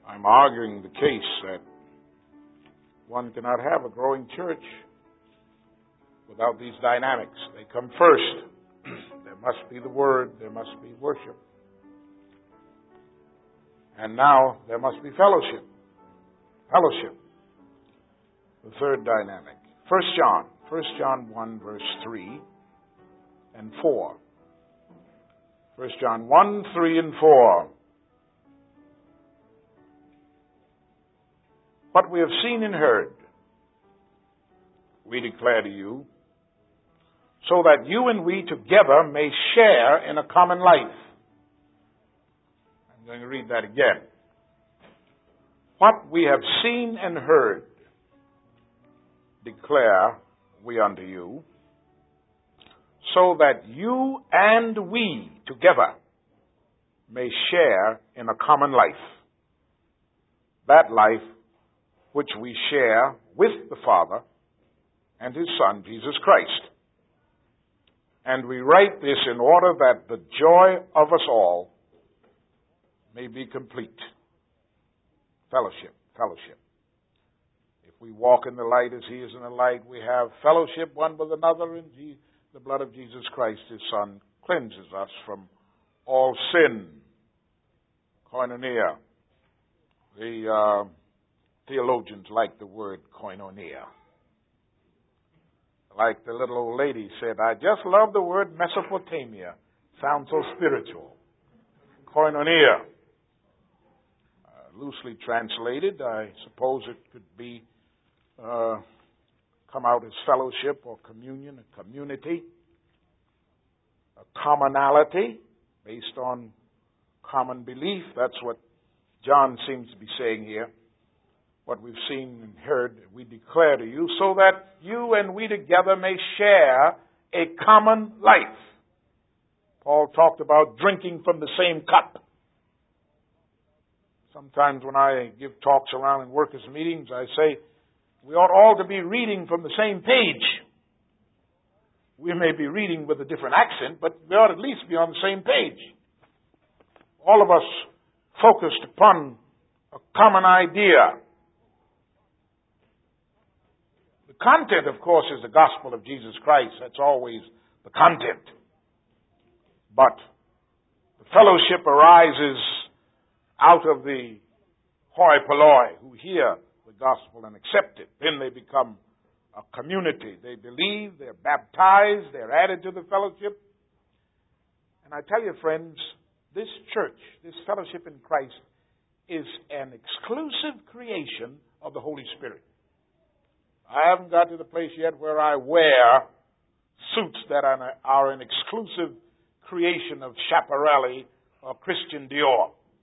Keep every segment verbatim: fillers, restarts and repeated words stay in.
I'm arguing the case that one cannot have a growing church without these dynamics. They come first. There must be the Word. There must be worship. And now there must be fellowship. Fellowship. The third dynamic. First John. First John one, verse three and four. First John one, three and four. What we have seen and heard, we declare to you, so that you and we together may share in a common life. I'm going to read that again. What we have seen and heard, declare we unto you, so that you and we together may share in a common life. That life which we share with the Father and His Son, Jesus Christ. And we write this in order that the joy of us all may be complete. Fellowship, fellowship. If we walk in the light as He is in the light, we have fellowship one with another, and the blood of Jesus Christ, His Son, cleanses us from all sin. Koinonia. The uh, theologians like the word koinonia. Like the little old lady said, I just love the word Mesopotamia. Sounds so spiritual. Koinonia. Uh, loosely translated, I suppose it could be uh, come out as fellowship or communion, a community, a commonality based on common belief. That's what John seems to be saying here. What we've seen and heard, we declare to you, so that you and we together may share a common life. Paul talked about drinking from the same cup. Sometimes when I give talks around in workers' meetings, I say, we ought all to be reading from the same page. We may be reading with a different accent, but we ought at least be on the same page. All of us focused upon a common idea. The content, of course, is the gospel of Jesus Christ. That's always the content. But the fellowship arises out of the hoi polloi who hear the gospel and accept it. Then they become a community. They believe, they're baptized, they're added to the fellowship. And I tell you, friends, this church, this fellowship in Christ, is an exclusive creation of the Holy Spirit. I haven't got to the place yet where I wear suits that are an exclusive creation of Schiaparelli or Christian Dior.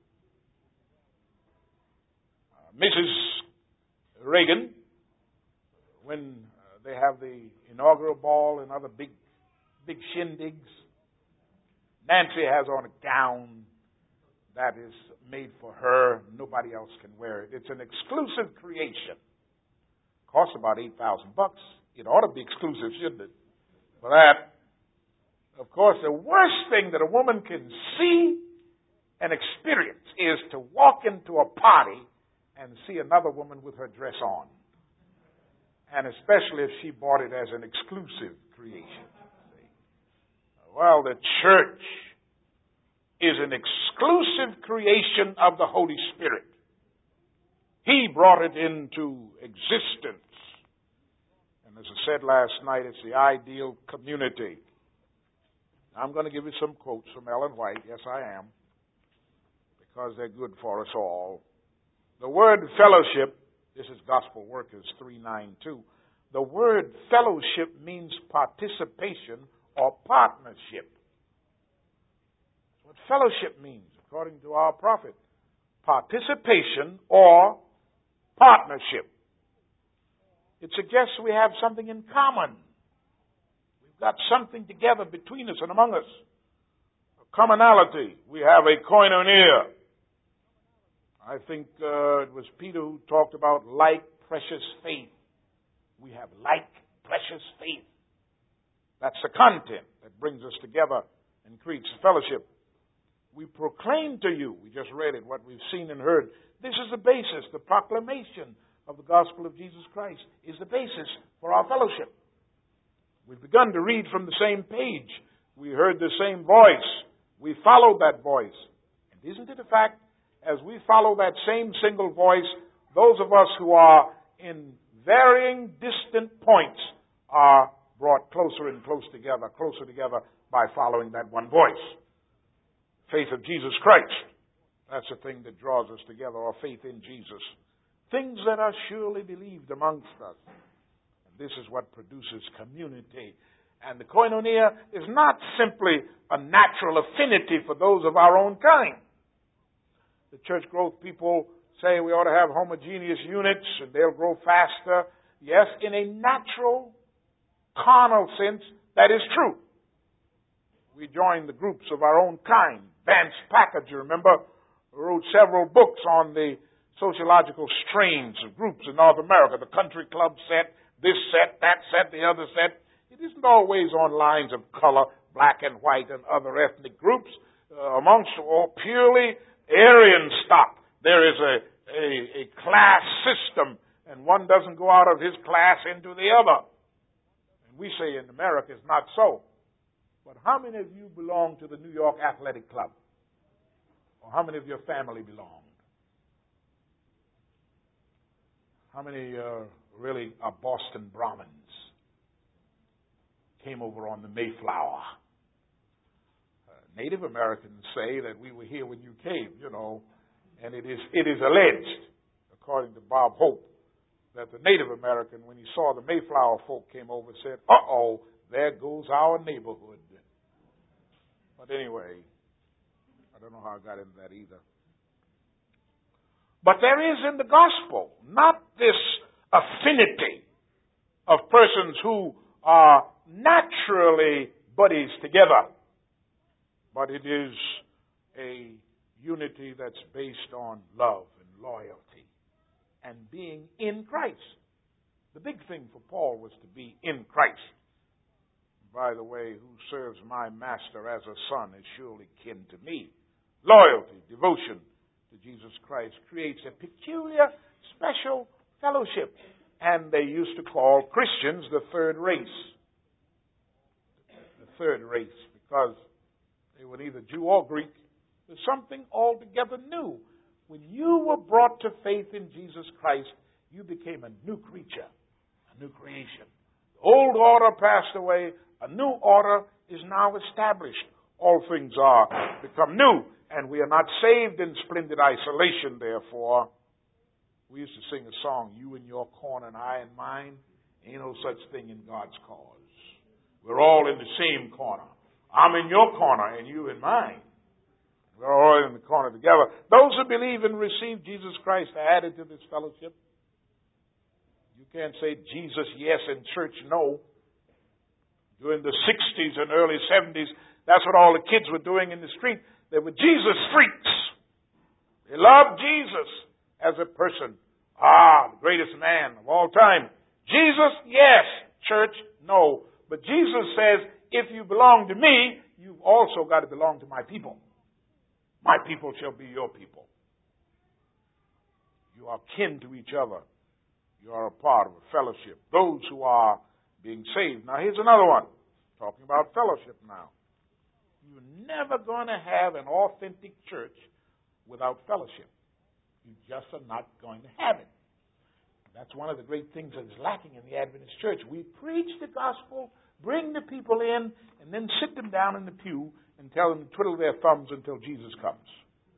Uh, Missus Reagan, when uh, they have the inaugural ball and other big, big shindigs, Nancy has on a gown that is made for her. Nobody else can wear it. It's an exclusive creation. Costs about eight thousand bucks. It ought to be exclusive, shouldn't it? For that, of course, the worst thing that a woman can see and experience is to walk into a party and see another woman with her dress on. And especially if she bought it as an exclusive creation. Well, the church is an exclusive creation of the Holy Spirit. He brought it into existence. And as I said last night, it's the ideal community. I'm going to give you some quotes from Ellen White. Yes, I am. Because they're good for us all. The word fellowship, this is Gospel Workers three ninety-two. The word fellowship means participation or partnership. That's what fellowship means, according to our prophet. Participation or partnership. It suggests we have something in common. We've got something together between us and among us. A commonality. We have a koinonia. I think uh, it was Peter who talked about like precious faith. We have like precious faith. That's the content that brings us together and creates fellowship. we proclaim to you, we just read it, what we've seen and heard. This is the basis, the proclamation of the gospel of Jesus Christ is the basis for our fellowship. We've begun to read from the same page. We heard the same voice. We followed that voice. And isn't it a fact, as we follow that same single voice, those of us who are in varying distant points are brought closer and close together, closer together by following that one voice. Faith of Jesus Christ. That's the thing that draws us together, our faith in Jesus. Things that are surely believed amongst us. And this is what produces community. And the koinonia is not simply a natural affinity for those of our own kind. The church growth people say we ought to have homogeneous units and they'll grow faster. Yes, in a natural, carnal sense, that is true. We join the groups of our own kind. Vance Packard, you remember, wrote several books on the sociological strains of groups in North America. The country club set, this set, that set, the other set. It isn't always on lines of color, black and white and other ethnic groups. Uh, amongst all purely Aryan stock, there is a, a, a class system, and one doesn't go out of his class into the other. And we say in America it's not so. But how many of you belong to the New York Athletic Club? Or how many of your family belonged? How many uh, really are Boston Brahmins? Came over on the Mayflower. Uh, Native Americans say that we were here when you came, you know, and it is it is alleged, according to Bob Hope, that the Native American, when he saw the Mayflower folk came over, said, uh-oh, there goes our neighborhood. But anyway, I don't know how I got into that either. But there is in the gospel not this affinity of persons who are naturally buddies together, but it is a unity that's based on love and loyalty and being in Christ. The big thing for Paul was to be in Christ. By the way, who serves my master as a son is surely kin to me. Loyalty, devotion to Jesus Christ creates a peculiar, special fellowship. And they used to call Christians the third race. The third race, because they were neither Jew or Greek. There's something altogether new. When you were brought to faith in Jesus Christ, you became a new creature, a new creation. The old order passed away. A new order is now established. All things are become new, and we are not saved in splendid isolation, therefore. We used to sing a song, you in your corner and I in mine. Ain't no such thing in God's cause. We're all in the same corner. I'm in your corner and you in mine. We're all in the corner together. Those who believe and receive Jesus Christ are added to this fellowship. You can't say Jesus yes and church no. During the sixties and early seventies, that's what all the kids were doing in the street. They were Jesus freaks. They loved Jesus as a person. Ah, the greatest man of all time. Jesus, yes. Church, no. But Jesus says, if you belong to me, you've also got to belong to my people. My people shall be your people. You are kin to each other. You are a part of a fellowship. Those who are being saved. Now, here's another one. Talking about fellowship now. You're never going to have an authentic church without fellowship. You just are not going to have it. That's one of the great things that is lacking in the Adventist church. We preach the gospel, bring the people in, and then sit them down in the pew and tell them to twiddle their thumbs until Jesus comes.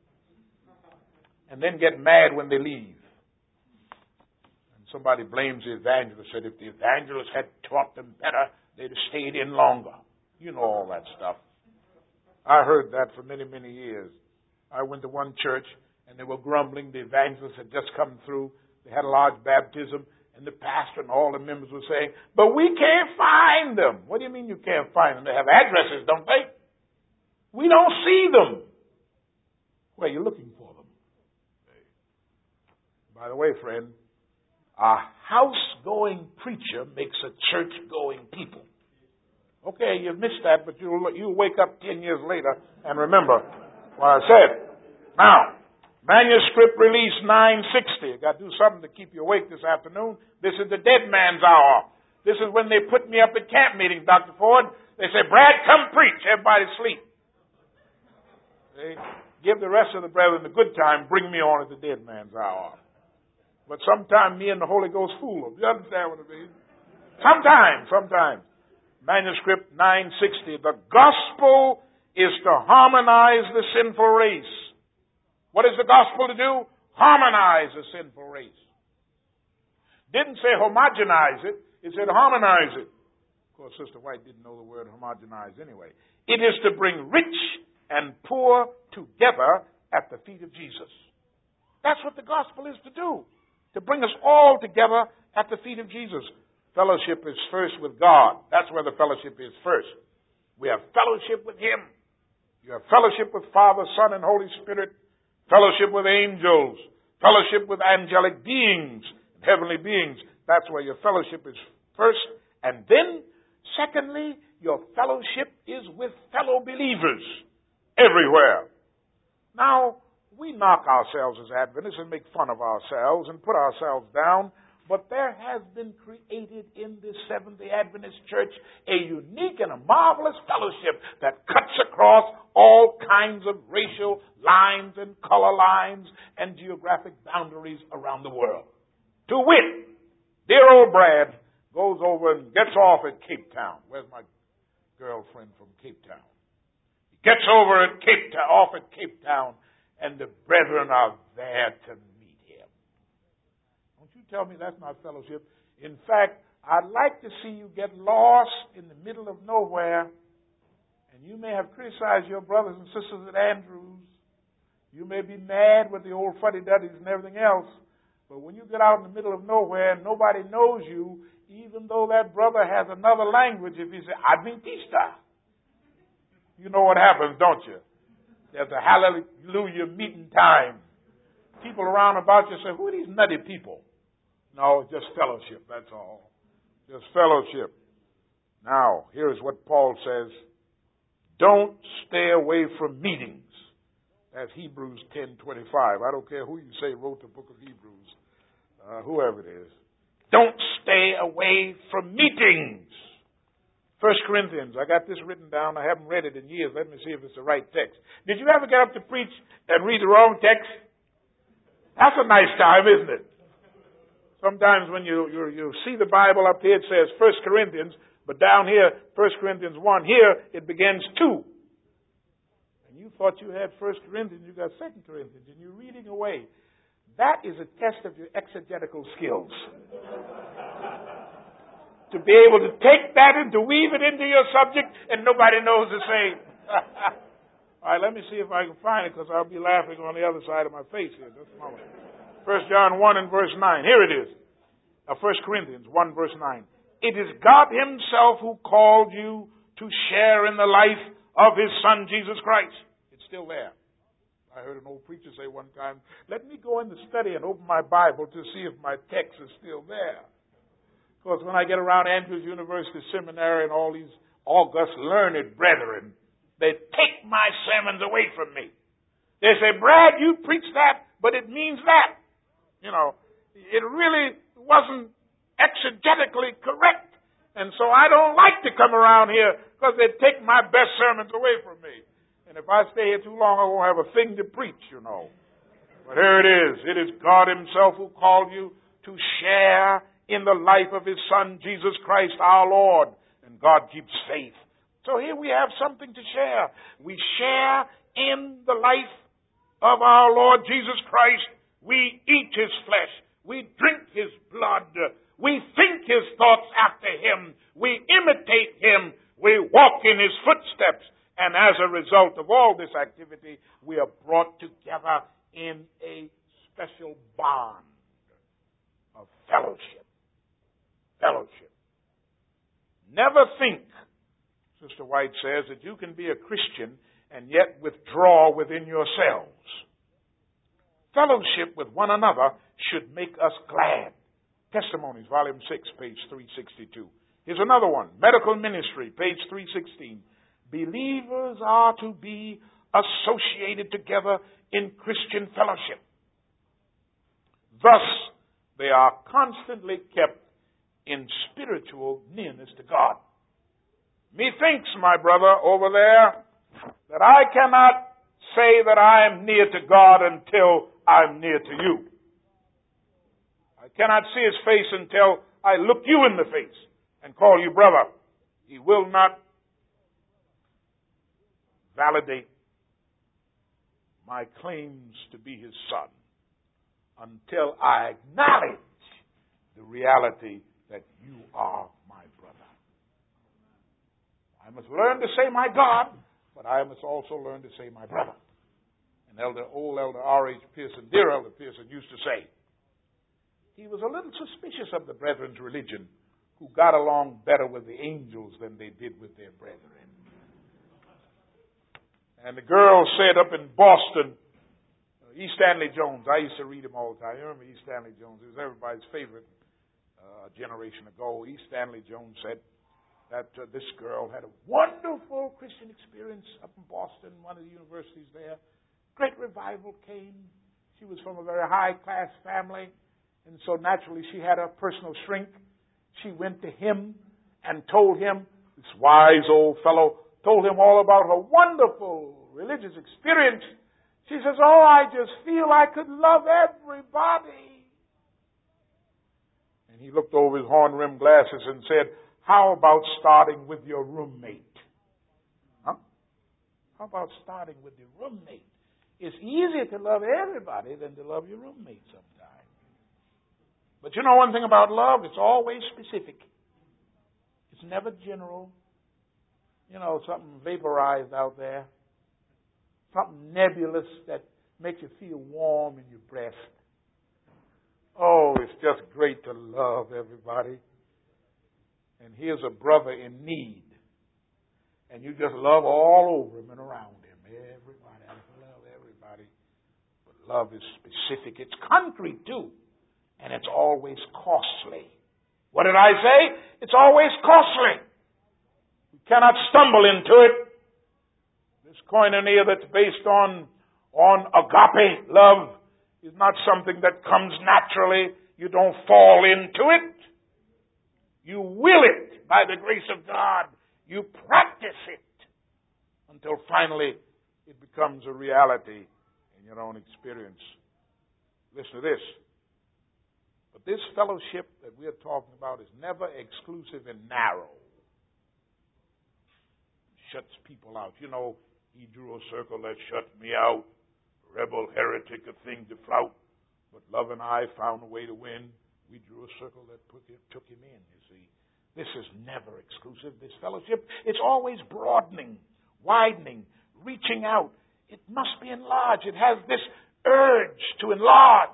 And then get mad when they leave. And somebody blames the evangelist, said if the evangelist had taught them better, they'd have stayed in longer. You know all that stuff. I heard that for many, many years. I went to one church, and they were grumbling. The evangelist had just come through. They had a large baptism, and the pastor and all the members were saying, but we can't find them. What do you mean you can't find them? They have addresses, don't they? We don't see them. Where are you looking for them? By the way, friend, a house-going preacher makes a church-going people. Okay, you've missed that, but you'll, you'll wake up ten years later and remember what I said. Now, manuscript release nine sixty. I got to do something to keep you awake this afternoon. This is the dead man's hour. This is when they put me up at camp meetings, Doctor Ford. They say, Brad, come preach. Everybody sleep. They give the rest of the brethren the good time. Bring me on at the dead man's hour. But sometime me and the Holy Ghost fool them. You understand what I mean? Sometimes, sometimes. Manuscript nine sixty. The gospel is to harmonize the sinful race. What is the gospel to do? Harmonize the sinful race. Didn't say homogenize it. It said harmonize it. Of course, Sister White didn't know the word homogenize anyway. It is to bring rich and poor together at the feet of Jesus. That's what the gospel is to do. To bring us all together at the feet of Jesus. Fellowship is first with God. That's where the fellowship is first. We have fellowship with Him. You have fellowship with Father, Son, and Holy Spirit. Fellowship with angels. Fellowship with angelic beings, heavenly beings. That's where your fellowship is first. And then, secondly, your fellowship is with fellow believers everywhere. Now, we knock ourselves as Adventists and make fun of ourselves and put ourselves down. But there has been created in this Seventh-day Adventist Church a unique and a marvelous fellowship that cuts across all kinds of racial lines and color lines and geographic boundaries around the world. To wit, dear old Brad goes over and gets off at Cape Town. Where's my girlfriend from Cape Town? He gets over at Cape Town, off at Cape Town, and the brethren are there to meet him. Don't you tell me that's not fellowship. In fact, I'd like to see you get lost in the middle of nowhere, and you may have criticized your brothers and sisters at Andrews. You may be mad with the old fuddy-duddies and everything else, but when you get out in the middle of nowhere and nobody knows you, even though that brother has another language, if he says, Adventista, you know what happens, don't you? There's a hallelujah meeting time. People around about you say, who are these nutty people? No, just fellowship, that's all. Just fellowship. Now, here's what Paul says. Don't stay away from meetings. That's Hebrews ten twenty-five. I don't care who you say wrote the book of Hebrews, uh, whoever it is. Don't stay away from meetings. First Corinthians, I got this written down. I haven't read it in years. Let me see if it's the right text. Did you ever get up to preach and read the wrong text? That's a nice time, isn't it? Sometimes when you, you, you see the Bible up here, it says First Corinthians, but down here, First Corinthians one. Here, it begins two. And you thought you had First Corinthians, you got Second Corinthians, and you're reading away. That is a test of your exegetical skills. To be able to take that and to weave it into your subject, and nobody knows the same. All right, let me see if I can find it, because I'll be laughing on the other side of my face here. Just a moment. First John one and verse nine. Here it is. Uh, First Corinthians one verse nine. It is God Himself who called you to share in the life of His Son, Jesus Christ. It's still there. I heard an old preacher say one time, let me go in the study and open my Bible to see if my text is still there. Because when I get around Andrews University Seminary and all these august learned brethren, they take my sermons away from me. They say, Brad, you preach that, but it means that. You know, it really wasn't exegetically correct. And so I don't like to come around here because they take my best sermons away from me. And if I stay here too long, I won't have a thing to preach, you know. But here it is. It is God Himself who called you to share in the life of His Son, Jesus Christ, our Lord. And God keeps faith. So here we have something to share. We share in the life of our Lord Jesus Christ. We eat His flesh. We drink His blood. We think His thoughts after Him. We imitate Him. We walk in His footsteps. And as a result of all this activity, we are brought together in a special bond of fellowship. Fellowship. Never think, Sister White says, that you can be a Christian and yet withdraw within yourselves. Fellowship with one another should make us glad. Testimonies, Volume six, page three sixty-two. Here's another one. Medical Ministry, page three sixteen. Believers are to be associated together in Christian fellowship. Thus, they are constantly kept in spiritual nearness to God. Methinks, my brother over there, that I cannot say that I am near to God until I'm near to you. I cannot see his face until I look you in the face and call you brother. He will not validate my claims to be his son until I acknowledge the reality that you are my brother. I must learn to say my God, but I must also learn to say my brother. And Elder, old Elder R H Pearson, dear Elder Pearson, used to say, he was a little suspicious of the brethren's religion who got along better with the angels than they did with their brethren. And the girl said up in Boston, E. Stanley Jones, I used to read him all the time. You remember E. Stanley Jones? He was everybody's favorite uh, a generation ago. E. Stanley Jones said that uh, this girl had a wonderful Christian experience up in Boston, one of the universities there. Great revival came. She was from a very high-class family, and so naturally she had a personal shrink. She went to him and told him, this wise old fellow, told him all about her wonderful religious experience. She says, oh, I just feel I could love everybody. And he looked over his horn-rimmed glasses and said, how about starting with your roommate? Huh? How about starting with your roommate? It's easier to love everybody than to love your roommate sometimes. But you know one thing about love, it's always specific. It's never general. You know, something vaporized out there. Something nebulous that makes you feel warm in your breast. Oh, it's just great to love everybody. And here's a brother in need. And you just love all over him and around him. Everybody. I love everybody. But love is specific. It's concrete, too. And it's always costly. What did I say? It's always costly. You cannot stumble into it. This koinonia that's based on, on agape love is not something that comes naturally. You don't fall into it. You will it by the grace of God. You practice it until finally it becomes a reality in your own experience. Listen to this. But this fellowship that we're talking about is never exclusive and narrow. It shuts people out. You know, he drew a circle that shut me out. Rebel, heretic, a thing to flout. But love and I found a way to win. We drew a circle that put him, took him in, you see. This is never exclusive, this fellowship. It's always broadening, widening, reaching out. It must be enlarged. It has this urge to enlarge,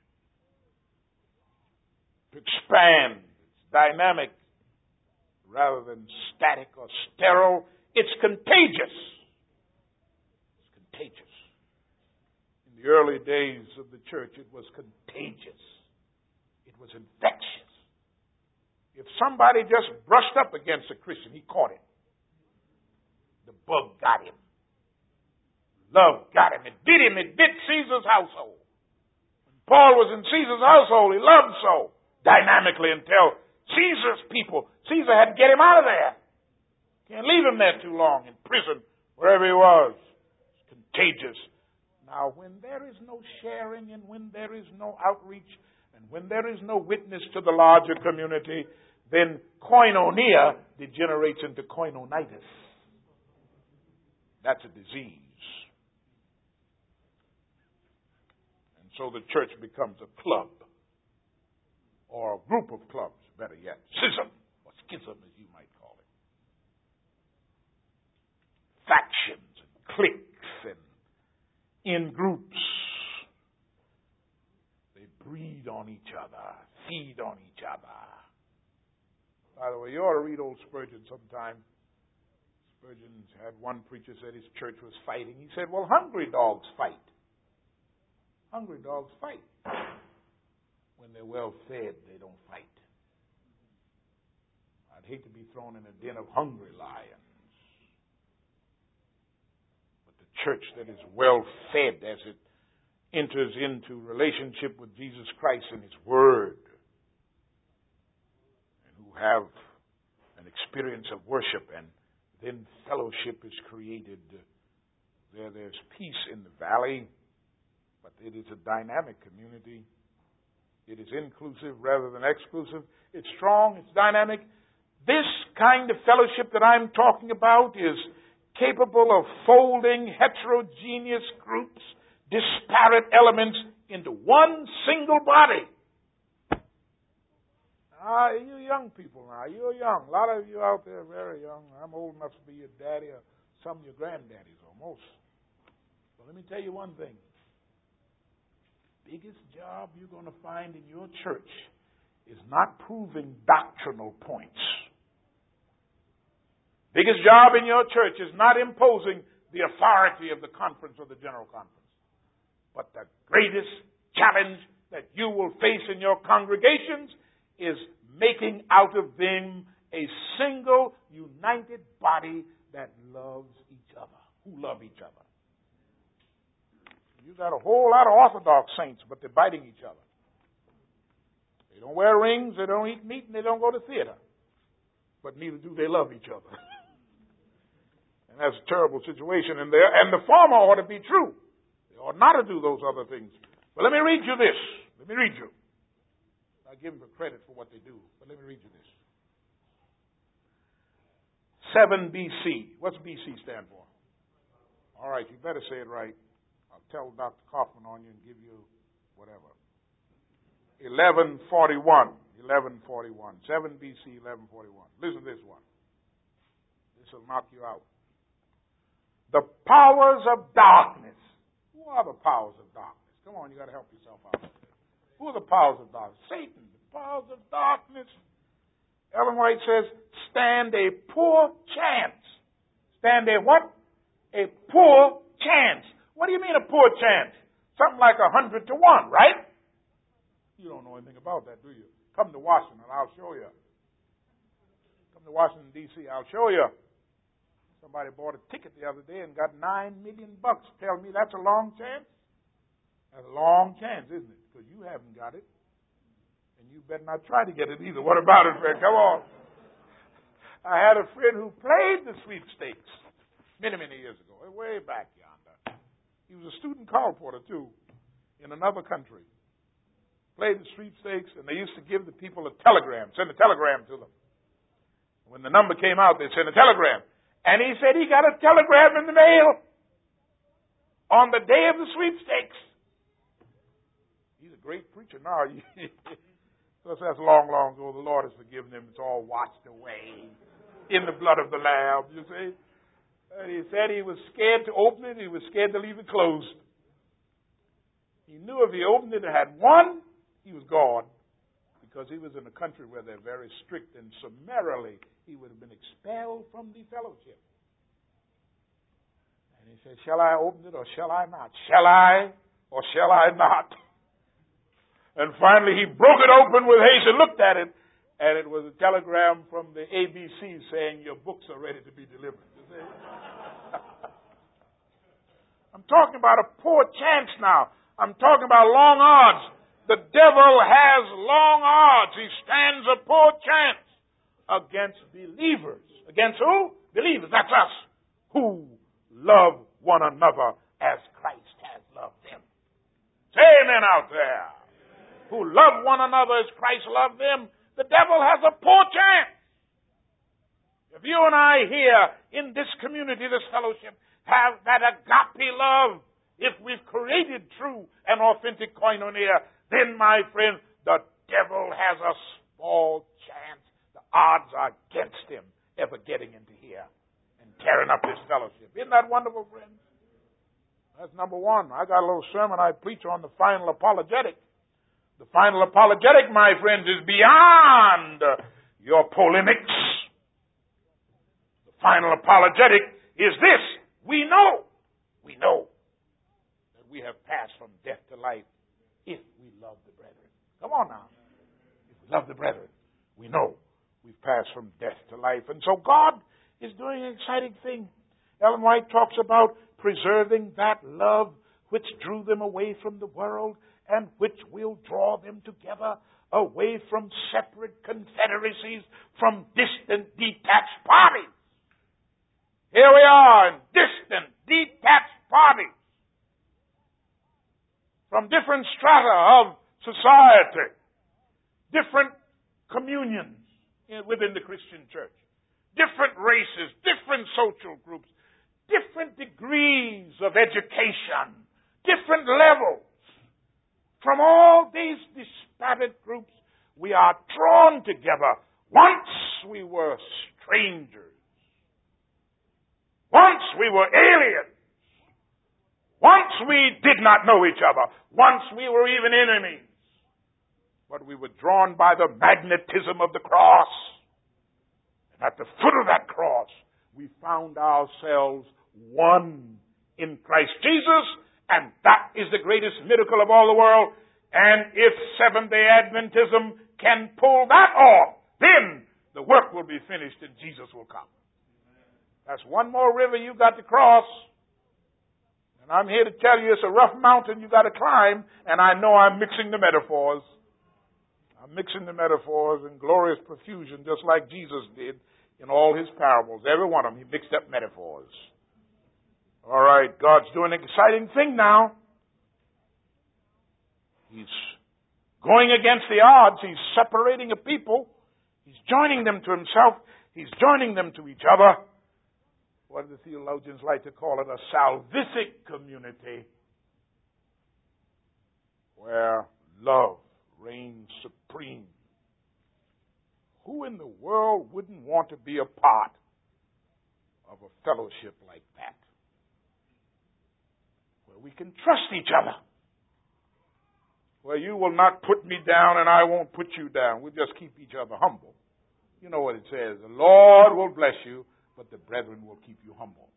to expand. It's dynamic rather than static or sterile. It's contagious. It's contagious. In the early days of the church, it was contagious. It was infectious. If somebody just brushed up against a Christian, he caught it. The bug got him. Love got him. It bit him. It bit Caesar's household. When Paul was in Caesar's household, he loved so dynamically until Caesar's people, Caesar had to get him out of there. Can't leave him there too long in prison, wherever he was. It's contagious. Now, when there is no sharing and when there is no outreach and when there is no witness to the larger community, then koinonia degenerates into koinonitis. That's a disease. And so the church becomes a club, or a group of clubs, better yet, schism, or schism as you might call it. Factions and cliques and in groups. They breed on each other, feed on each other. By the way, you ought to read old Spurgeon sometime. Spurgeon had one preacher said his church was fighting. He said, well, hungry dogs fight. Hungry dogs fight. When they're well fed, they don't fight. I'd hate to be thrown in a den of hungry lions. But the church that is well fed as it enters into relationship with Jesus Christ and His Word, and who have an experience of worship, and then fellowship is created. There, there's peace in the valley, but it is a dynamic community. It is inclusive rather than exclusive. It's strong, it's dynamic. This kind of fellowship that I'm talking about is capable of folding heterogeneous groups, disparate elements into one single body. Ah, you young people now, you're young. A lot of you out there are very young. I'm old enough to be your daddy, or some of your granddaddies almost. But let me tell you one thing. Biggest job you're going to find in your church is not proving doctrinal points. Biggest job in your church is not imposing the authority of the conference or the general conference. But the greatest challenge that you will face in your congregations is making out of them a single, united body that loves each other, who love each other. You got a whole lot of Orthodox saints, but they're biting each other. They don't wear rings, they don't eat meat, and they don't go to theater. But neither do they love each other. And that's a terrible situation. And, and the former ought to be true. They ought not to do those other things. But let me read you this. Let me read you. I give them credit for what they do, but let me read you this. seven B C. What's B C stand for? All right, you better say it right. I'll tell Doctor Kaufman on you and give you whatever. eleven forty-one. eleven forty-one. seven B C, eleven forty-one. Listen to this one. This will knock you out. The powers of darkness. Who are the powers of darkness? Come on, you got to help yourself out. Who are the powers of darkness? Satan. The powers of darkness. Ellen White says, stand a poor chance. Stand a what? A poor chance. What do you mean a poor chance? Something like a hundred to one, right? You don't know anything about that, do you? Come to Washington, I'll show you. Come to Washington, D C, I'll show you. Somebody bought a ticket the other day and got nine million bucks. Tell me that's a long chance? That's a long chance, isn't it? Because you haven't got it. And you better not try to get it either. What about it, friend? Come on. I had a friend who played the sweepstakes many, many years ago, way back yonder. He was a student colporteur, too, in another country. Played the sweepstakes, and they used to give the people a telegram, send a telegram to them. When the number came out, they'd send a telegram. And he said he got a telegram in the mail on the day of the sweepstakes. He's a great preacher now. Because that's long, long ago. The Lord has forgiven him. It's all washed away in the blood of the Lamb, you see. And he said he was scared to open it. He was scared to leave it closed. He knew if he opened it and had one, he was gone. Because he was in a country where they're very strict, and summarily he would have been expelled from the fellowship. And he said, shall I open it or shall I not? Shall I or shall I not? And finally he broke it open with haste and looked at it, and it was a telegram from the A B C saying your books are ready to be delivered. You see? I'm talking about a poor chance now. I'm talking about long odds. The devil has long odds. He stands a poor chance against believers. Against who? Believers. That's us. Who love one another as Christ has loved them. Say amen out there. Who love one another as Christ loved them. The devil has a poor chance. If you and I here in this community, this fellowship, have that agape love, if we've created true and authentic koinonia, then, my friend, the devil has a small chance. The odds are against him ever getting into here and tearing up this fellowship. Isn't that wonderful, friend? That's number one. I got a little sermon I preach on the final apologetic. The final apologetic, my friends, is beyond your polemics. The final apologetic is this. We know, we know that we have passed from death to life if we love the brethren. Come on now. If we love the brethren, we know we've passed from death to life. And so God is doing an exciting thing. Ellen White talks about preserving that love which drew them away from the world and which will draw them together away from separate confederacies, from distant, detached parties. Here we are in distant, detached parties from different strata of society, different communions within the Christian church, different races, different social groups, different degrees of education, different levels. From all these disparate groups, we are drawn together. Once we were strangers. Once we were aliens. Once we did not know each other. Once we were even enemies. But we were drawn by the magnetism of the cross. And at the foot of that cross, we found ourselves one in Christ Jesus. And that is the greatest miracle of all the world. And if Seventh-day Adventism can pull that off, then the work will be finished and Jesus will come. That's one more river you got to cross. And I'm here to tell you it's a rough mountain you got to climb. And I know I'm mixing the metaphors. I'm mixing the metaphors in glorious profusion, just like Jesus did in all his parables. Every one of them, he mixed up metaphors. All right, God's doing an exciting thing now. He's going against the odds. He's separating a people. He's joining them to himself. He's joining them to each other. What do the theologians like to call it? A salvific community where love reigns supreme. Who in the world wouldn't want to be a part of a fellowship like that? We can trust each other. Well, you will not put me down and I won't put you down. We'll just keep each other humble. You know what it says. The Lord will bless you, but the brethren will keep you humble.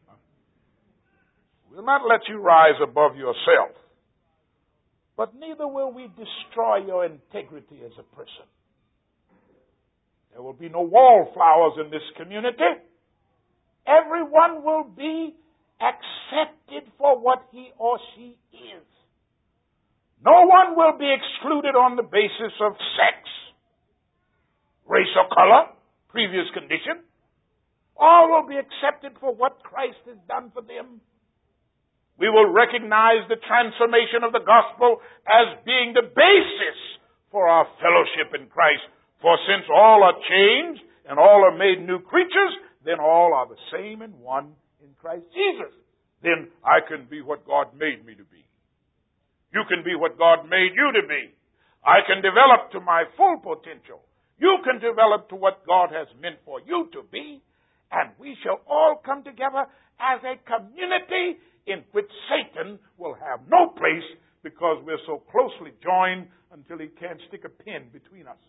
We'll not let you rise above yourself, but neither will we destroy your integrity as a person. There will be no wallflowers in this community. Everyone will be accepted for what he or she is. No one will be excluded on the basis of sex, race or color, previous condition. All will be accepted for what Christ has done for them. We will recognize the transformation of the gospel as being the basis for our fellowship in Christ. For since all are changed and all are made new creatures, then all are the same in one in Christ Jesus. Then I can be what God made me to be. You can be what God made you to be. I can develop to my full potential. You can develop to what God has meant for you to be. And we shall all come together as a community in which Satan will have no place because we're so closely joined until he can't stick a pin between us.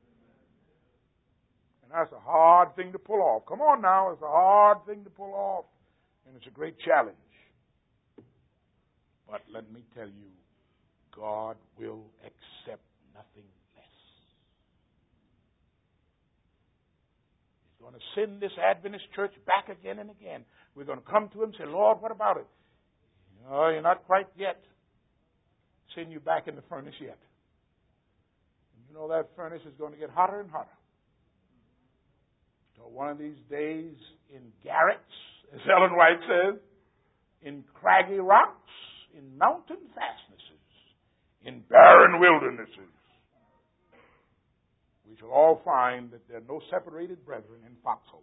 And that's a hard thing to pull off. Come on now, it's a hard thing to pull off. And it's a great challenge. But let me tell you, God will accept nothing less. He's going to send this Adventist church back again and again. We're going to come to him and say, Lord, what about it? No, you're not quite yet. Send you back in the furnace yet. And you know that furnace is going to get hotter and hotter. So one of these days in garrets, as Ellen White says, in craggy rocks, in mountain fastnesses, in barren wildernesses, we shall all find that there are no separated brethren in foxholes.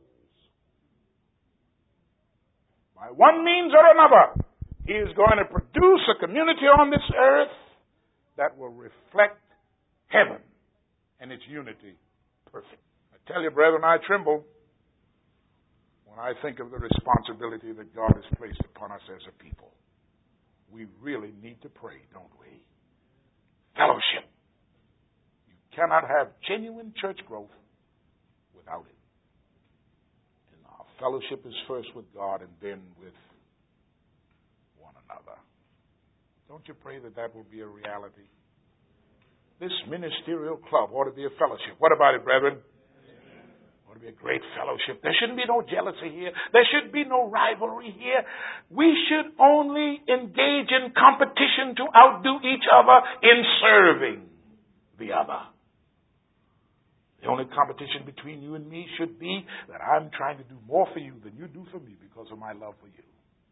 By one means or another, he is going to produce a community on this earth that will reflect heaven and its unity perfect. I tell you, brethren, I tremble when I think of the responsibility that God has placed upon us as a people. We really need to pray, don't we? Fellowship. You cannot have genuine church growth without it. And our fellowship is first with God and then with one another. Don't you pray that that will be a reality? This ministerial club ought to be a fellowship. What about it, brethren? ought to be a great fellowship. There shouldn't be no jealousy here. There should be no rivalry here. We should only engage in competition to outdo each other in serving the other. The only competition between you and me should be that I'm trying to do more for you than you do for me because of my love for you.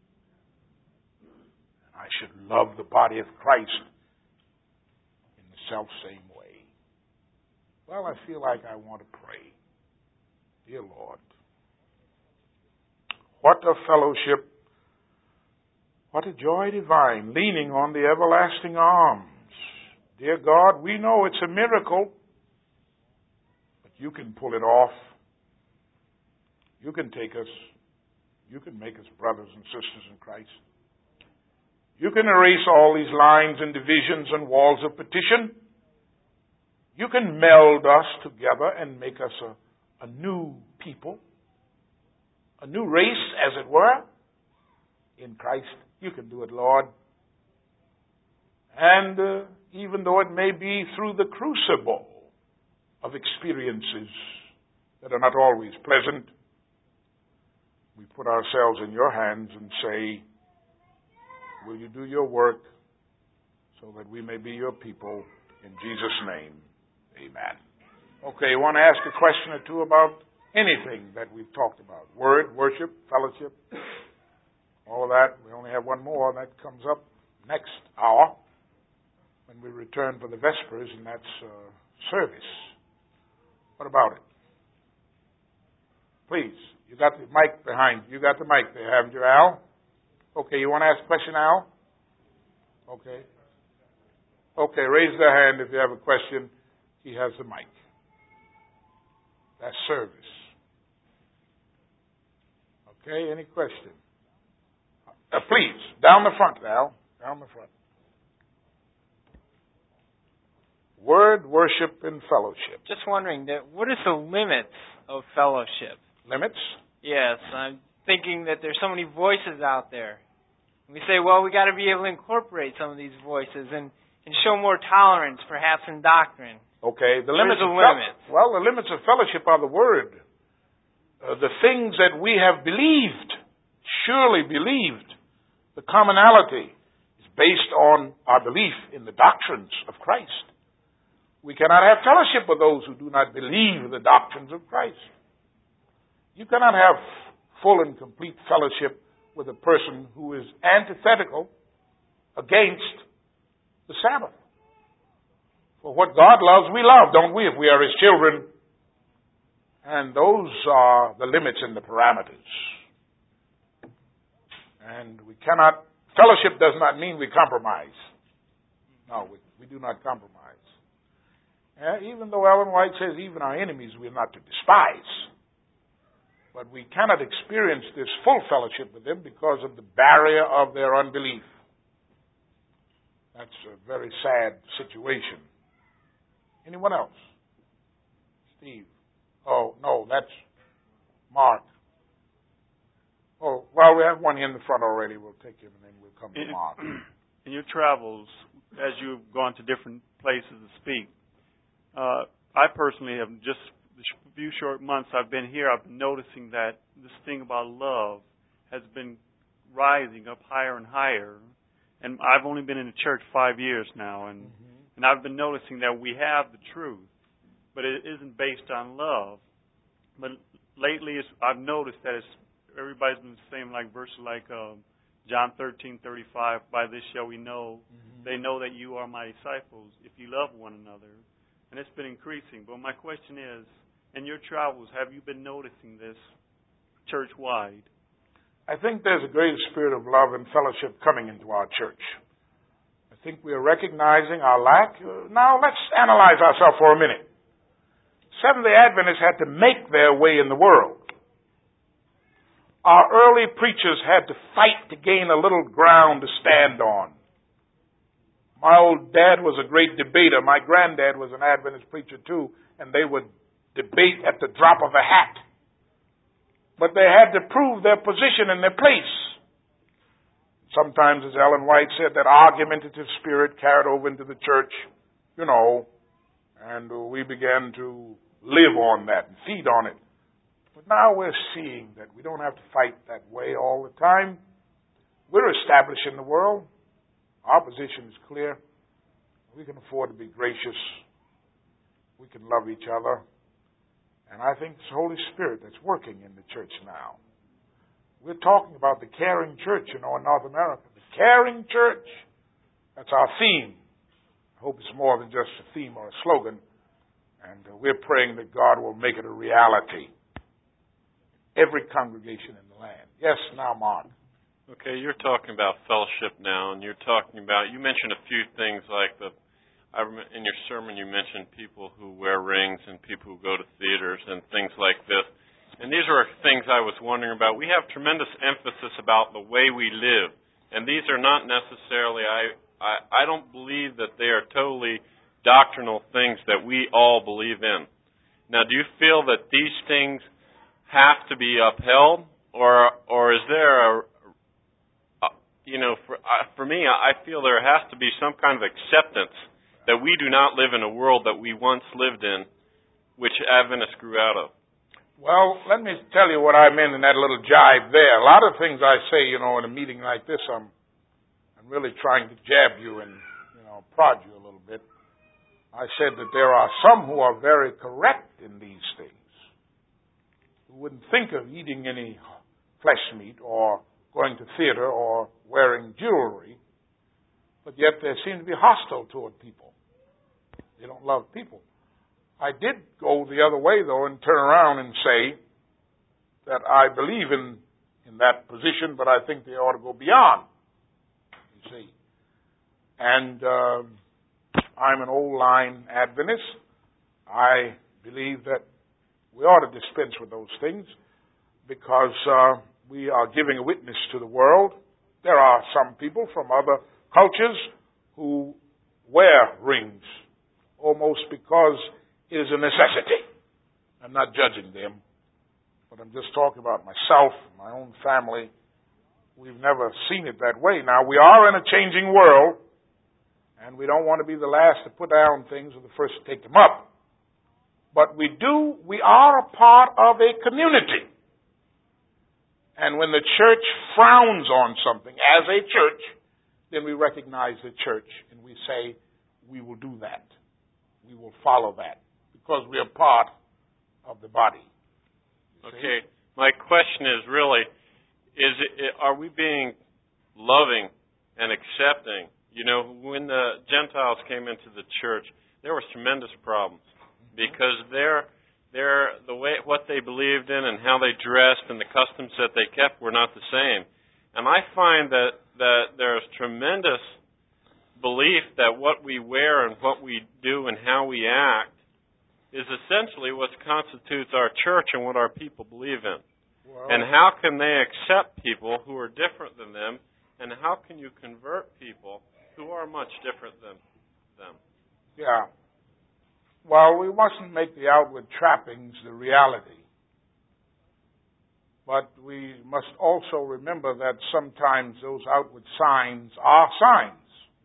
And I should love the body of Christ in the self-same way. Well, I feel like I want to pray. Dear Lord, what a fellowship, what a joy divine, leaning on the everlasting arms. Dear God, we know it's a miracle, but you can pull it off. You can take us, you can make us brothers and sisters in Christ. You can erase all these lines and divisions and walls of partition. You can meld us together and make us a A new people, a new race, as it were, in Christ. You can do it, Lord. And uh, even though it may be through the crucible of experiences that are not always pleasant, we put ourselves in your hands and say, will you do your work so that we may be your people? In Jesus' name, amen. Okay, you want to ask a question or two about anything that we've talked about? Word, worship, fellowship, all of that. We only have one more. That comes up next hour when we return for the Vespers, and that's uh, service. What about it? Please, you got the mic behind you. You got the mic there, haven't you, Al? Okay, you want to ask a question, Al? Okay. Okay, raise the hand if you have a question. He has the mic. That's service. Okay, any question? Uh, please, down the front, Al. Down the front. Word, worship, and fellowship. Just wondering, that what is the limits of fellowship? Limits? Yes, I'm thinking that there's so many voices out there. We say, well, we got to be able to incorporate some of these voices and, and show more tolerance, perhaps, in doctrine. Okay, the limits the of limits? Fe- well, the limits of fellowship are the Word. Uh, the things that we have believed, surely believed, the commonality is based on our belief in the doctrines of Christ. We cannot have fellowship with those who do not believe the doctrines of Christ. You cannot have full and complete fellowship with a person who is antithetical against the Sabbath. For what God loves, we love, don't we, if we are His children? And those are the limits and the parameters. And we cannot, fellowship does not mean we compromise. No, we, we do not compromise. Uh, even though Ellen White says even our enemies we are not to despise. But we cannot experience this full fellowship with them because of the barrier of their unbelief. That's a very sad situation. Anyone else? Steve? Oh, no, that's Mark. Oh, well, we have one here in the front already. We'll take him and then we'll come to in, Mark. In your travels, as you've gone to different places to speak, uh, I personally have just the few short months I've been here, I've been noticing that this thing about love has been rising up higher and higher. And I've only been in the church five years now, and mm-hmm. And I've been noticing that we have the truth, but it isn't based on love. But lately, it's, I've noticed that it's, everybody's been saying like verses like uh, John thirteen thirty-five. By this shall we know, mm-hmm. they know that you are my disciples if you love one another. And it's been increasing. But my question is, in your travels, have you been noticing this church-wide? I think there's a great spirit of love and fellowship coming into our church. I think we are recognizing our lack. Now, let's analyze ourselves for a minute. Seventh-day Adventists had to make their way in the world. Our early preachers had to fight to gain a little ground to stand on. My old dad was a great debater. My granddad was an Adventist preacher too, and they would debate at the drop of a hat. But they had to prove their position and their place. Sometimes, as Ellen White said, that argumentative spirit carried over into the church, you know, and we began to live on that and feed on it. But now we're seeing that we don't have to fight that way all the time. We're established in the world. Our position is clear. We can afford to be gracious. We can love each other. And I think it's the Holy Spirit that's working in the church now. We're talking about the caring church, you know, in North America. The caring church. That's our theme. I hope it's more than just a theme or a slogan. And uh, we're praying that God will make it a reality. Every congregation in the land. Yes, now, Mark. Okay, you're talking about fellowship now, and you're talking about, you mentioned a few things like the, I rem- in your sermon you mentioned people who wear rings and people who go to theaters and things like this. And these are things I was wondering about. We have tremendous emphasis about the way we live, and these are not necessarily, I, I, I don't believe that they are totally doctrinal things that we all believe in. Now, do you feel that these things have to be upheld, or or is there a, a you know, for uh, for me, I feel there has to be some kind of acceptance that we do not live in a world that we once lived in, which Adventists grew out of. Well, let me tell you what I meant in that little jibe there. A lot of things I say, you know, in a meeting like this, I'm I'm really trying to jab you and, you know, prod you a little bit. I said that there are some who are very correct in these things, who wouldn't think of eating any flesh meat or going to theater or wearing jewelry, but yet they seem to be hostile toward people. They don't love people. I did go the other way, though, and turn around and say that I believe in, in that position, but I think they ought to go beyond, you see. And uh, I'm an old line Adventist. I believe that we ought to dispense with those things because uh, we are giving a witness to the world. There are some people from other cultures who wear rings almost because it is a necessity. I'm not judging them, but I'm just talking about myself, my own family. We've never seen it that way. Now, we are in a changing world, and we don't want to be the last to put down things or the first to take them up. But we do, we are a part of a community. And when the church frowns on something as a church, then we recognize the church and we say, we will do that. We will follow that because we are part of the body. Okay. My question is really, is it, are we being loving and accepting? You know, when the Gentiles came into the church, there was tremendous problems because their their the way what they believed in and how they dressed and the customs that they kept were not the same. And I find that that there's tremendous belief that what we wear and what we do and how we act is essentially what constitutes our church and what our people believe in. Well, and how can they accept people who are different than them, and how can you convert people who are much different than them? Yeah. Well, we mustn't make the outward trappings the reality. But we must also remember that sometimes those outward signs are signs.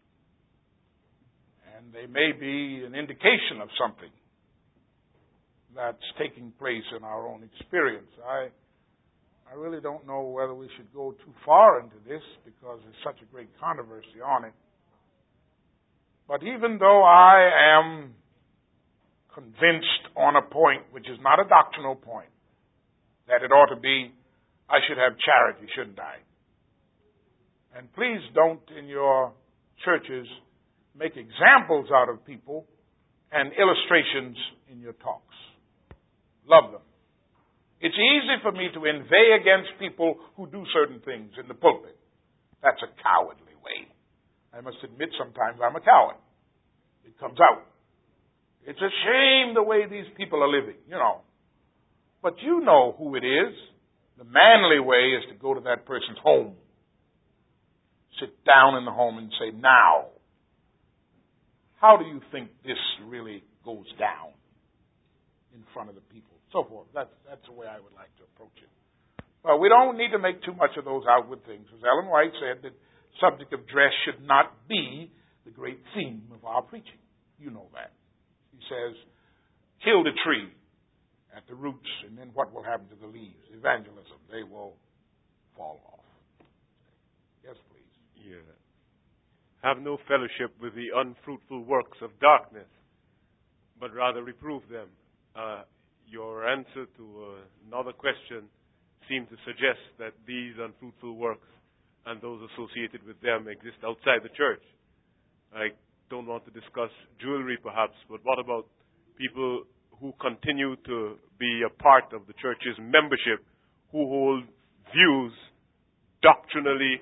And they may be an indication of something that's taking place in our own experience. I I really don't know whether we should go too far into this because there's such a great controversy on it. But even though I am convinced on a point, which is not a doctrinal point, that it ought to be, I should have charity, shouldn't I? And please don't, in your churches, make examples out of people and illustrations in your talks. Love them. It's easy for me to inveigh against people who do certain things in the pulpit. That's a cowardly way. I must admit sometimes I'm a coward. It comes out. It's a shame the way these people are living, you know. But you know who it is. The manly way is to go to that person's home. Sit down in the home and say, now, how do you think this really goes down in front of the people? So forth. That's, that's the way I would like to approach it. Well, we don't need to make too much of those outward things. As Ellen White said, the subject of dress should not be the great theme of our preaching. You know that. He says, kill the tree at the roots, and then what will happen to the leaves? Evangelism. They will fall off. Yes, please. Yeah. Have no fellowship with the unfruitful works of darkness, but rather reprove them. Uh, your answer to uh, another question seemed to suggest that these unfruitful works and those associated with them exist outside the church. I don't want to discuss jewelry perhaps, but what about people who continue to be a part of the church's membership, who hold views doctrinally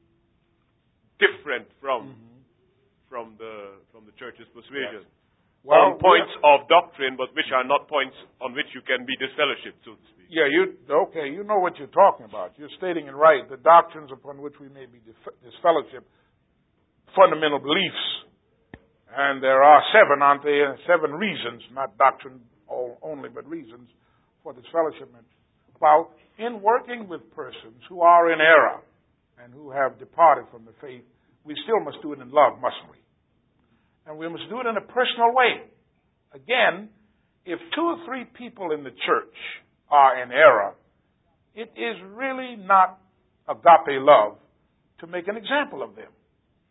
different from mm-hmm. from the from the church's persuasion? Yes. Well, on points of doctrine, but which are not points on which you can be disfellowshipped, so to speak. Yeah, you okay? You know what you're talking about. You're stating it right. The doctrines upon which we may be disfellowshipped, fundamental beliefs, and there are seven, aren't there? Seven reasons, not doctrine only, but reasons for disfellowshipment. Well, in working with persons who are in error and who have departed from the faith, we still must do it in love, mustn't we? And we must do it in a personal way. Again, if two or three people in the church are in error, it is really not agape love to make an example of them.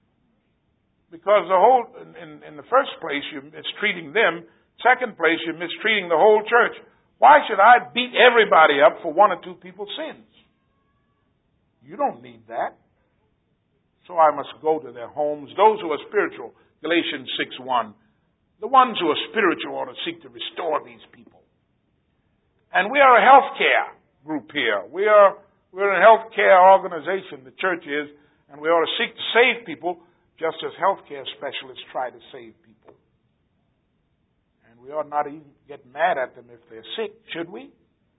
Because the whole, in, in the first place, you're mistreating them. Second place, you're mistreating the whole church. Why should I beat everybody up for one or two people's sins? You don't need that. So I must go to their homes. Those who are spiritual, Galatians six one, the ones who are spiritual ought to seek to restore these people. And we are a healthcare group here. We are we're a healthcare organization, the church is, and we ought to seek to save people just as healthcare specialists try to save people. And we ought not even get mad at them if they're sick, should we?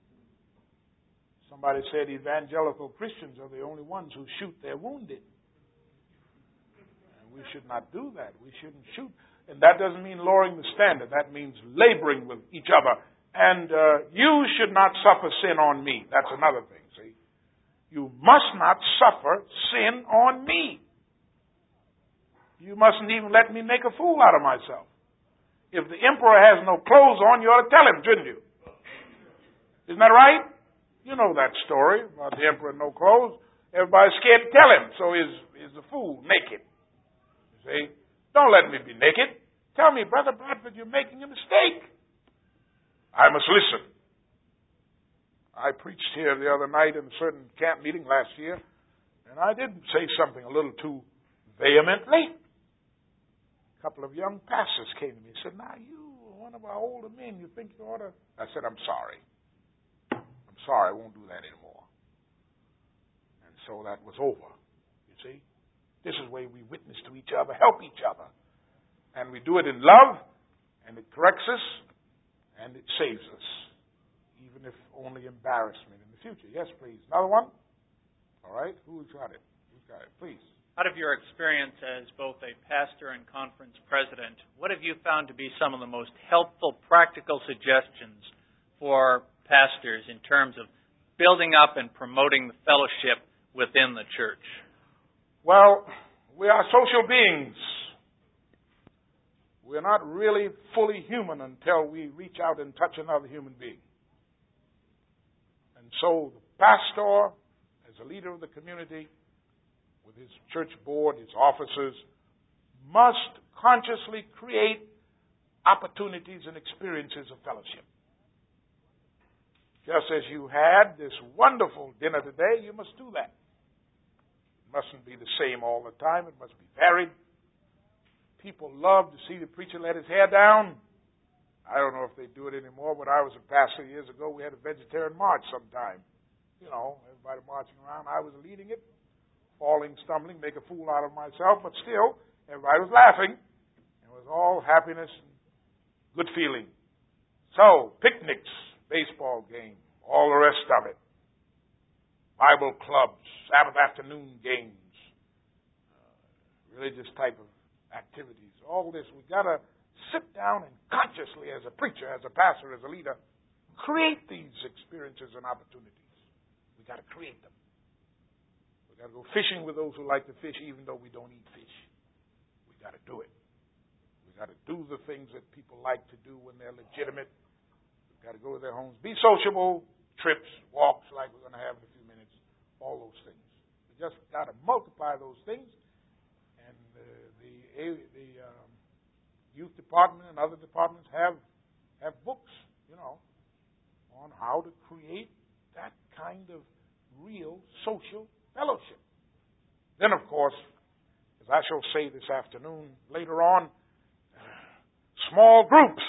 Somebody said evangelical Christians are the only ones who shoot their wounded. We should not do that. We shouldn't shoot. And that doesn't mean lowering the standard. That means laboring with each other. And uh, you should not suffer sin on me. That's another thing, see. You must not suffer sin on me. You mustn't even let me make a fool out of myself. If the emperor has no clothes on, you ought to tell him, shouldn't you? Isn't that right? You know that story about the emperor no clothes. Everybody's scared to tell him, so he's, he's a fool, naked. See? Don't let me be naked. Tell me, Brother Bradford, you're making a mistake. I must listen. I preached here the other night in a certain camp meeting last year, and I did say something a little too vehemently. A couple of young pastors came to me and said, now, you, one of our older men, you think you ought to... I said, I'm sorry. I'm sorry, I won't do that anymore. And so that was over, you see. This is the way we witness to each other, help each other. And we do it in love, and it corrects us, and it saves us, even if only embarrassment in the future. Yes, please. Another one? All right. Who's got it? Who's got it? Please. Out of your experience as both a pastor and conference president, what have you found to be some of the most helpful, practical suggestions for pastors in terms of building up and promoting the fellowship within the church? Well, we are social beings. We're not really fully human until we reach out and touch another human being. And so the pastor, as a leader of the community, with his church board, his officers, must consciously create opportunities and experiences of fellowship. Just as you had this wonderful dinner today, you must do that. Mustn't be the same all the time. It must be varied. People love to see the preacher let his hair down. I don't know if they do it anymore. When I was a pastor years ago, we had a vegetarian march sometime. You know, everybody marching around. I was leading it, falling, stumbling, make a fool out of myself, but still, everybody was laughing. It was all happiness and good feeling. So, picnics, baseball game, all the rest of it. Bible clubs, Sabbath afternoon games, uh, religious type of activities. All this, we got to sit down and consciously, as a preacher, as a pastor, as a leader, create these experiences and opportunities. We got to create them. We got to go fishing with those who like to fish, even though we don't eat fish. We got to do it. We got to do the things that people like to do when they're legitimate. Got to go to their homes. Be sociable, trips, walks like we're going to have in a few minutes, all those things. We just got to multiply those things. And uh, the the um, youth department and other departments have have books, you know, on how to create that kind of real social fellowship. Then, of course, as I shall say this afternoon, later on, small groups.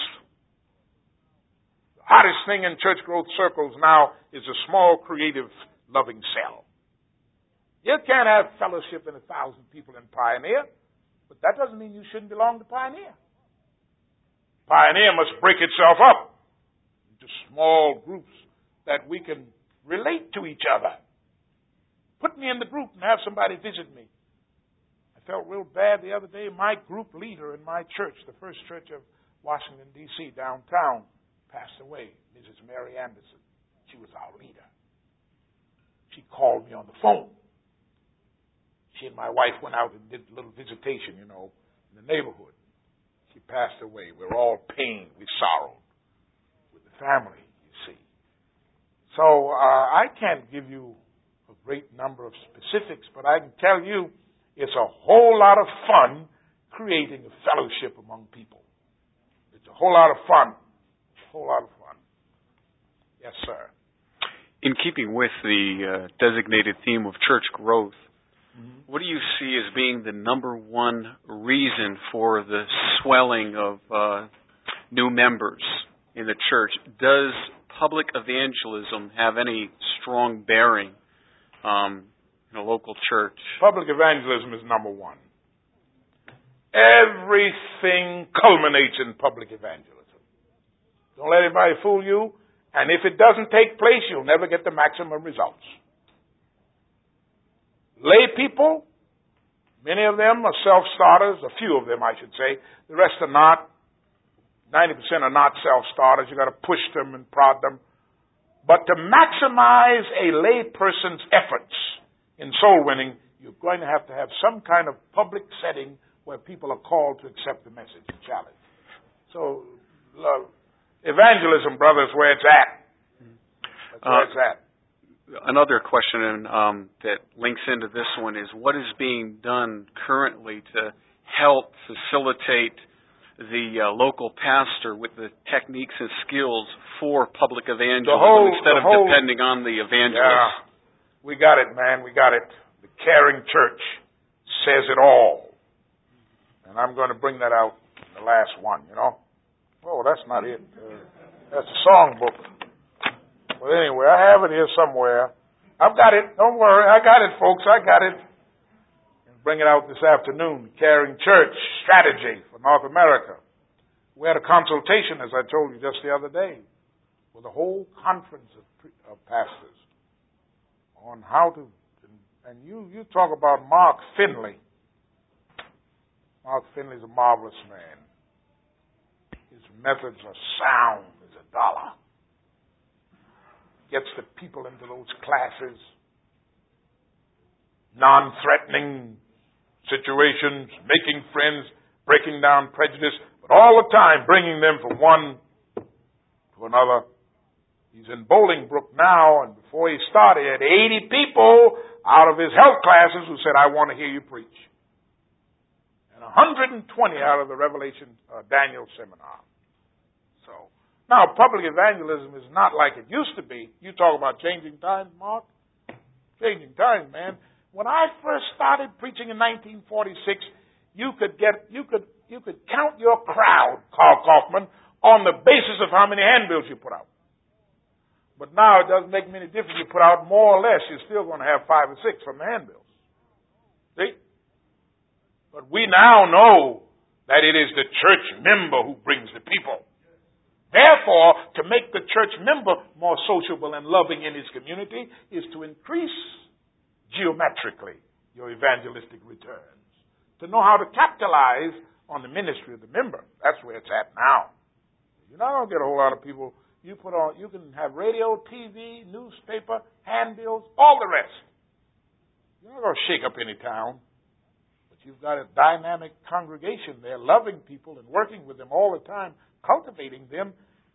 The hottest thing in church growth circles now is a small, creative, loving cell. You can't have fellowship in a thousand people in Pioneer, but that doesn't mean you shouldn't belong to Pioneer. Pioneer must break itself up into small groups that we can relate to each other. Put me in the group and have somebody visit me. I felt real bad the other day. My group leader in my church, the First Church of Washington, D C, downtown, passed away, Missus Mary Anderson. She was our leader. She called me on the phone. She and my wife went out and did a little visitation, you know, in the neighborhood. She passed away. We're all pained. We sorrowed with the family, you see. So uh, I can't give you a great number of specifics, but I can tell you it's a whole lot of fun creating a fellowship among people. It's a whole lot of fun. It's a whole lot of fun. Yes, sir. In keeping with the uh, designated theme of church growth, mm-hmm. what do you see as being the number one reason for the swelling of uh, new members in the church? Does public evangelism have any strong bearing um, in a local church? Public evangelism is number one. Everything culminates in public evangelism. Don't let anybody fool you. And if it doesn't take place, you'll never get the maximum results. Lay people, many of them are self-starters, a few of them, I should say. The rest are not. ninety percent are not self-starters. You've got to push them and prod them. But to maximize a lay person's efforts in soul winning, you're going to have to have some kind of public setting where people are called to accept the message and challenge. So, love. Evangelism, brother, is where it's at. That's where uh, it's at. Another question um, that links into this one is, what is being done currently to help facilitate the uh, local pastor with the techniques and skills for public evangelism whole, instead of whole, depending on the evangelist? Yeah, we got it, man. We got it. The caring church says it all. And I'm going to bring that out in the last one, you know. Oh, that's not it. Uh, that's a songbook. Well, anyway, I have it here somewhere. I've got it. Don't worry. I got it, folks. I got it. And bring it out this afternoon. Caring Church Strategy for North America. We had a consultation, as I told you just the other day, with a whole conference of, of pastors on how to, and you, you talk about Mark Finley. Mark Finley's a marvelous man. His methods are sound as a dollar. Gets the people into those classes. Non-threatening situations, making friends, breaking down prejudice, but all the time bringing them from one to another. He's in Bolingbrook now, and before he started, he had eighty people out of his health classes who said, I want to hear you preach. And one hundred twenty out of the Revelation uh, Daniel seminar. So, now public evangelism is not like it used to be. You talk about changing times, Mark? Changing times, man. When I first started preaching in nineteen forty-six, you could get, you could, you could count your crowd, Carl Kaufman, on the basis of how many handbills you put out. But now it doesn't make many difference. You put out more or less, you're still going to have five or six from the handbills. See? But we now know that it is the church member who brings the people. Therefore, to make the church member more sociable and loving in his community is to increase geometrically your evangelistic returns. To know how to capitalize on the ministry of the member. That's where it's at now. You're not going to get a whole lot of people. You put on, you can have radio, T V, newspaper, handbills, all the rest. You're not going to shake up any town. But you've got a dynamic congregation there, loving people and working with them all the time, cultivating them.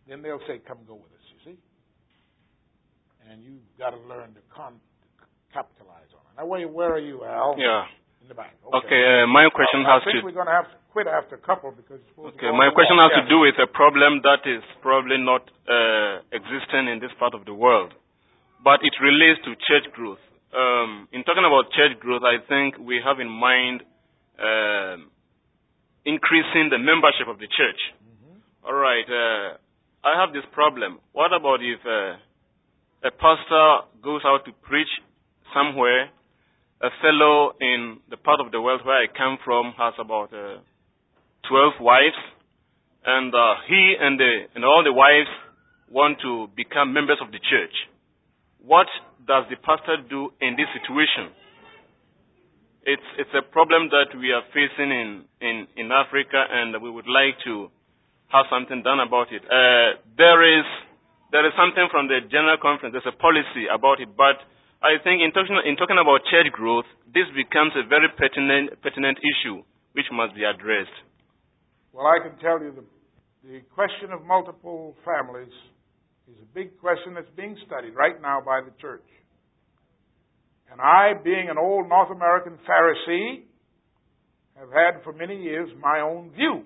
then they'll say, come go with us, you see. And you've got to learn to, con- to capitalize on it. Now, where, where are you, Al? Yeah. In the back. Okay, okay uh, my question uh, has to... I think to... we're going to have to quit after a couple because... Okay, my question has yes. to do with a problem that is probably not uh, existing in this part of the world, but it relates to church growth. Um, in talking about church growth, I think we have in mind uh, increasing the membership of the church. Mm-hmm. All right, uh, I have this problem. What about if uh, a pastor goes out to preach somewhere? A fellow in the part of the world where I come from has about uh, twelve wives, and uh, he and, the, and all the wives want to become members of the church. What does the pastor do in this situation? It's it's a problem that we are facing in, in, in Africa, and we would like to have something done about it. Uh, there is there is something from the General Conference. There's a policy about it, but I think in talking, in talking about church growth, this becomes a very pertinent, pertinent issue which must be addressed. Well, I can tell you the, the question of multiple families is a big question that's being studied right now by the church. And I, being an old North American Pharisee, have had for many years my own view.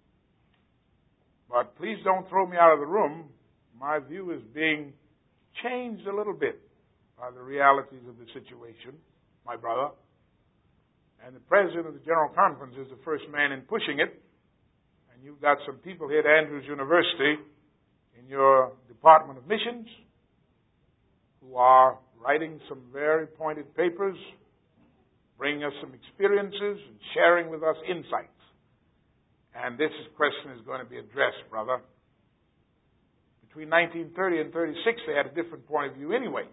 But please don't throw me out of the room. My view is being changed a little bit by the realities of the situation, my brother. And the president of the General Conference is the first man in pushing it. And you've got some people here at Andrews University in your Department of Missions who are writing some very pointed papers, bringing us some experiences and sharing with us insights. And this question is going to be addressed, brother. Between nineteen thirty and thirty-six, they had a different point of view anyway.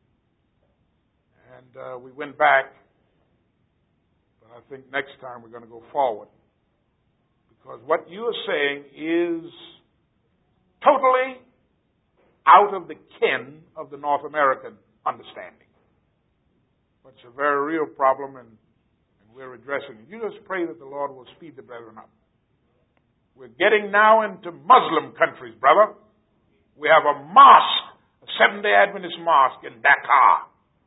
And uh, we went back, but I think next time we're going to go forward. Because what you are saying is totally out of the ken of the North American understanding. But it's a very real problem, and, and we're addressing it. You just pray that the Lord will speed the brethren up. We're getting now into Muslim countries, brother. We have a mosque, a Seventh-day Adventist mosque in Dakar.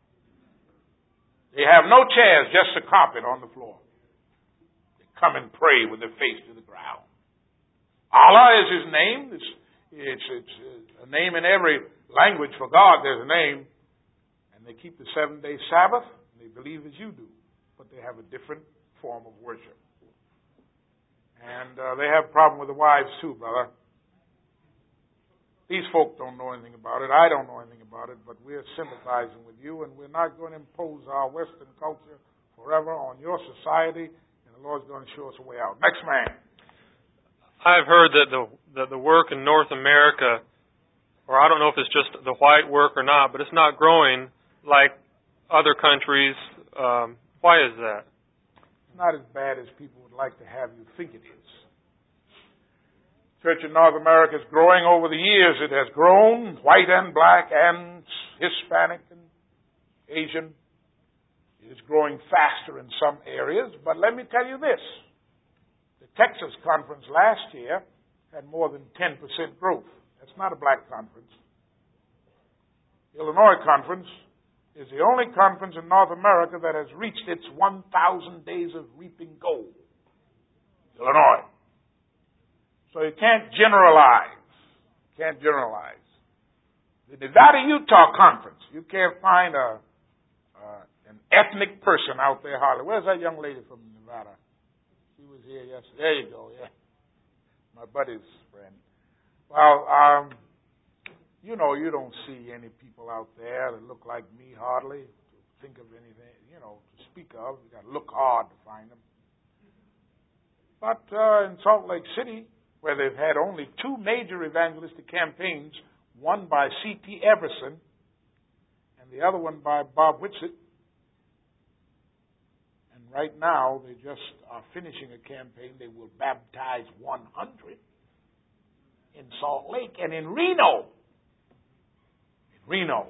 They have no chairs, just a carpet on the floor. They come and pray with their face to the ground. Allah is His name. It's, it's, it's a name in every language for God. There's a name. And they keep the seven-day Sabbath. And they believe as you do. But they have a different form of worship. And uh, they have a problem with the wives too, brother. These folk don't know anything about it. I don't know anything about it, but we're sympathizing with you, and we're not going to impose our Western culture forever on your society, and the Lord's going to show us a way out. Next man. I've heard that the that the work in North America, or I don't know if it's just the white work or not, but it's not growing like other countries. Um, why is that? It's not as bad as people would like to have you think it is. Church in North America is growing over the years. It has grown, white and black and Hispanic and Asian. It is growing faster in some areas. But let me tell you this. The Texas conference last year had more than ten percent growth. That's not a black conference. The Illinois conference is the only conference in North America that has reached its one thousand days of reaping goal. Illinois. So you can't generalize. Can't generalize. The Nevada-Utah Conference, you can't find a uh, an ethnic person out there hardly. Where's that young lady from Nevada? She was here yesterday. There you go, yeah. My buddy's friend. Well, um, you know, you don't see any people out there that look like me hardly, to think of anything, you know, to speak of. You got to look hard to find them. But uh, in Salt Lake City, where they've had only two major evangelistic campaigns, one by C T Everson and the other one by Bob Whitsitt. And right now, they just are finishing a campaign. They will baptize one hundred in Salt Lake and in Reno. In Reno,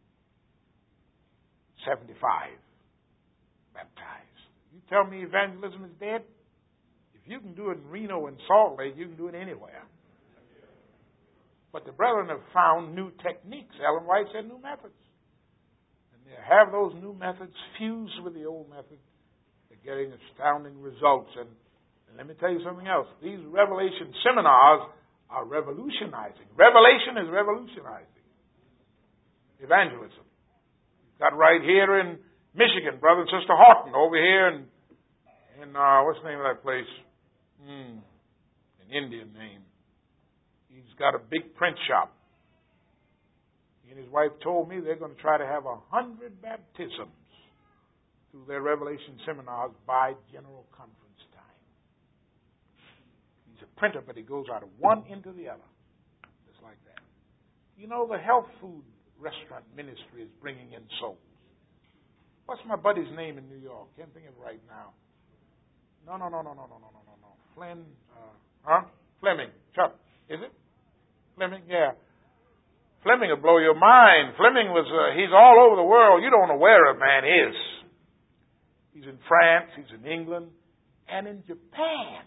seventy-five baptized. You tell me evangelism is dead? If you can do it in Reno and Salt Lake, you can do it anywhere. But the brethren have found new techniques. Ellen White said new methods. And they have those new methods fused with the old methods. They're getting astounding results. And, and let me tell you something else. These revelation seminars are revolutionizing. Revelation is revolutionizing evangelism. We've got right here in Michigan, Brother and Sister Horton, over here in, in uh, what's the name of that place? Hmm, an Indian name. He's got a big print shop. He and his wife told me they're going to try to have a hundred baptisms through their Revelation seminars by General Conference time. He's a printer, but he goes out of one into the other. Just like that. You know, the health food restaurant ministry is bringing in souls. What's my buddy's name in New York? Can't think of it right now. No, no, no, no, no, no, no, no, no, no. Flynn, uh, huh? Fleming. Chuck, is it? Fleming, yeah. Fleming will blow your mind. Fleming was, uh, he's all over the world. You don't know where a man is. He's in France, he's in England, and in Japan.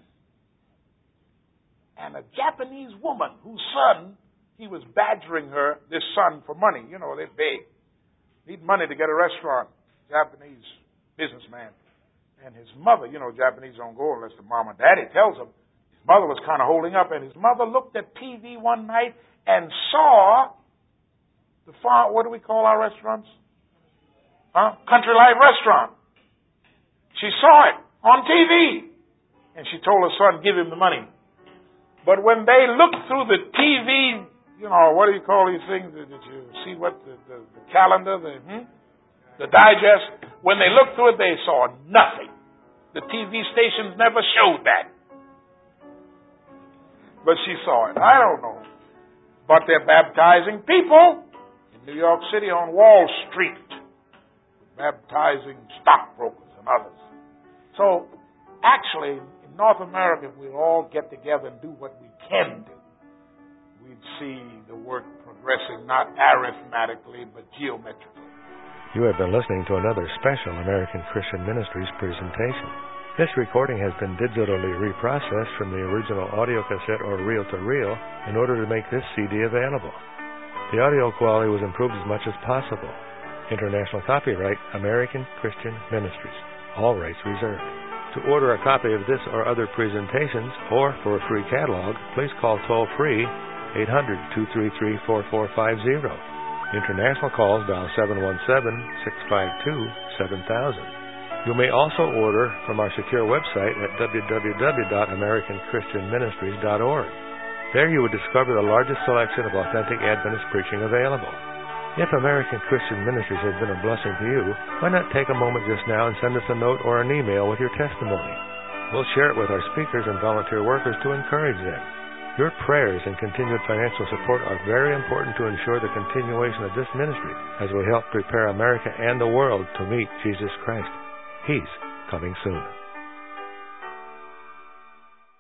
And a Japanese woman whose son, he was badgering her, this son, for money. You know, they're big. Need money to get a restaurant. Japanese businessman. And his mother, you know, Japanese don't go unless the mom and daddy tells them. His mother was kind of holding up, and his mother looked at T V one night and saw the farm, what do we call our restaurants? Huh? Country Life Restaurant. She saw it on T V. And she told her son, give him the money. But when they looked through the T V, you know, what do you call these things? Did you see what the, the, the calendar, the, hmm? the digest? When they looked through it, they saw nothing. The T V stations never showed that. But she saw it. I don't know. But they're baptizing people in New York City on Wall Street. Baptizing stockbrokers and others. So, actually, in North America, if we'll all get together and do what we can do, we'd see the work progressing not arithmetically, but geometrically. You have been listening to another special American Christian Ministries presentation. This recording has been digitally reprocessed from the original audio cassette or reel-to-reel in order to make this C D available. The audio quality was improved as much as possible. International copyright, American Christian Ministries. All rights reserved. To order a copy of this or other presentations, or for a free catalog, please call toll-free eight hundred, two three three, four four five zero. International calls dial seven one seven, six five two, seven thousand. You may also order from our secure website at w w w dot american christian ministries dot org. There you would discover the largest selection of authentic Adventist preaching available. If American Christian Ministries has been a blessing to you, why not take a moment just now and send us a note or an email with your testimony? We'll share it with our speakers and volunteer workers to encourage them. Your prayers and continued financial support are very important to ensure the continuation of this ministry as we help prepare America and the world to meet Jesus Christ. He's coming soon.